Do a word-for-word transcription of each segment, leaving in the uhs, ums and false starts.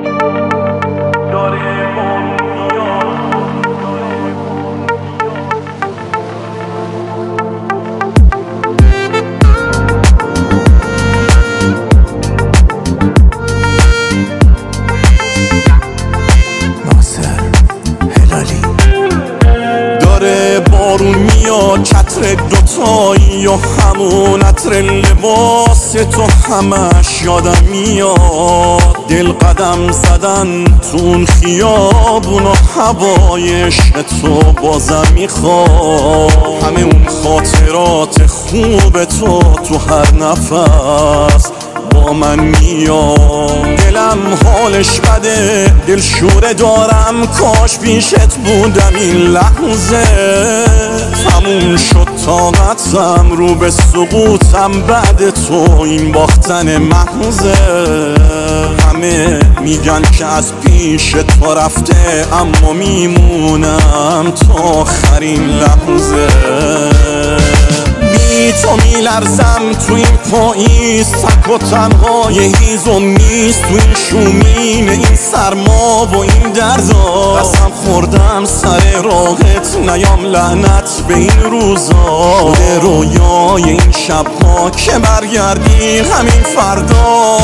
بارون میاد چتر دوتایی و همون عطر لباس تو همش یادم میاد. دل قدم زدن تو اون خیابون و هوای عشق تو بازم میخواد. همه اون خاطرات خوب تو تو هر نفس با من میاد. دلم حالش بده، دل شوره دارم، کاش پیشت بودم این لحظه. تموم شد طاقتم، رو به سقوطم بعد تو این باختن محضه. همه میگن که از پیش تو رفته، اما میمونم تا آخرین لحظه. بی تو میلرزم تو این پاییز، تک و تنها یه هیزم نیست تو این شومین این سرما و این دردا. قسم خوردم سر راهت نیام، لعنت به این روزا. به رویای این شبها که برگردی همین فردا.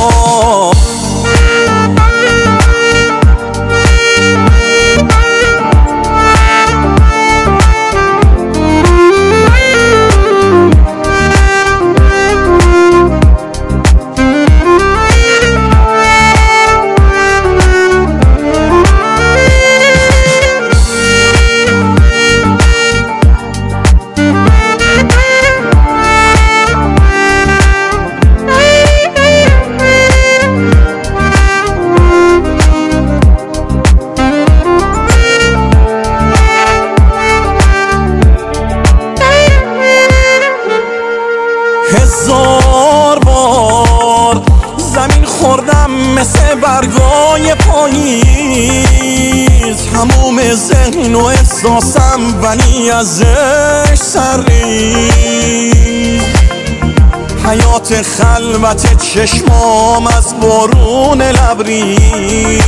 هزار بار زمین خوردم مثل برگای پاییز، هموم ذهن و احساسم ولی ازش سرریز. حیات خلوت چشمام از بارون لبریز.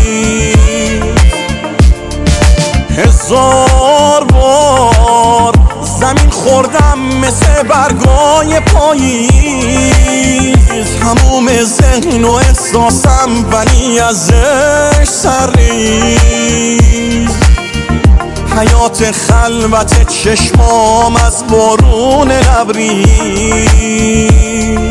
هزار بار زمین خوردم مثل برگای پاییز، هموم ذهن و احساسم ولی ازش سرریز. حیات خلوت چشمام از بارون لبریز.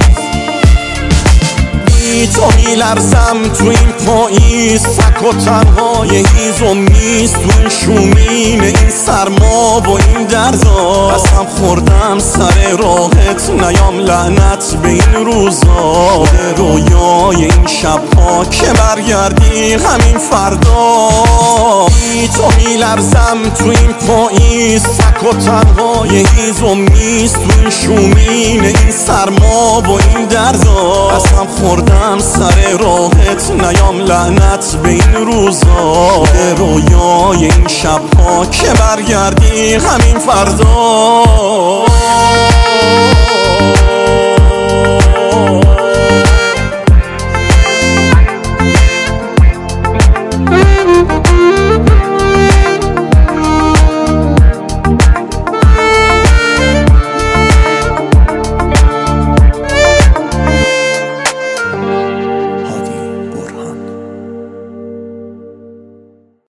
بی تو میلرزم تو این پاییز، تک و تنها یه هیزم نیست تو این شومین این سرما و این دردا. قسم خوردم سر راهت نیام، لعنت به این روزا. به رویای این شبها که برگردی همین فردا. بی تو میلرزم تو این پاییز، تک و تنها یه هیزم نیست تو این شومین این سرما و این دردا. قسم خوردم سر راهت نیام، لعنت به این روزا. به رویای این شبها که برگردی همین فردا.